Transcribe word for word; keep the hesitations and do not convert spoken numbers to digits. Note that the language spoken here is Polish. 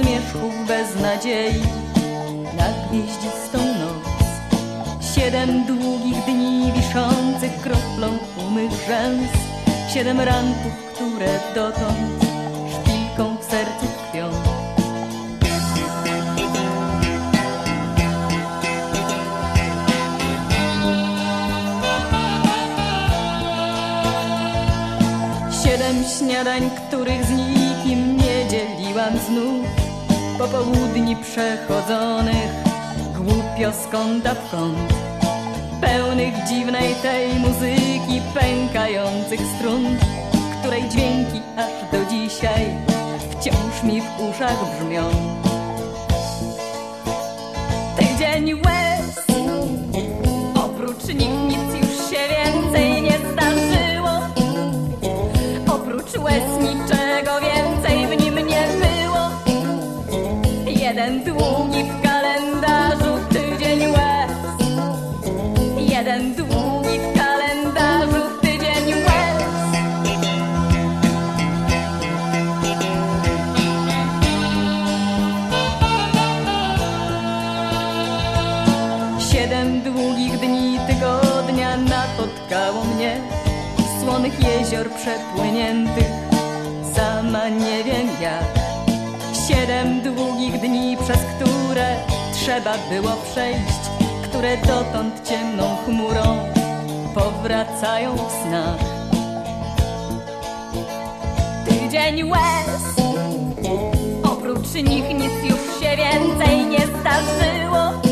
zmierzchów bez nadziei na gwieździstą noc. Siedem długich dni wiszących kroplą u mych rzęs, siedem ranków, które dotąd szpilką w sercu tkwią. Siedem śniadań, których z nikim nie dzieliłam znów, popołudni przechodzonych głupio z kąta w kąt, pełnych dziwnej tej muzyki pękających strun, której dźwięki aż do dzisiaj wciąż mi w uszach brzmią. Tydzień łez, oprócz nich nic już się więcej nie zdarzyło. Oprócz łez niczego więcej w nim nie było. Jeden długi w kalendarzu tydzień łez, jeden długi w kalendarzu tydzień łez. Siedem długich dni tygodnia napotkało mnie, słonych jezior przepłyniętych, sama nie wiem jak. Siedem długich dni, przez które trzeba było przejść, które dotąd ciemną chmurą powracają w snach. Tydzień łez, oprócz nich nic już się więcej nie zdarzyło.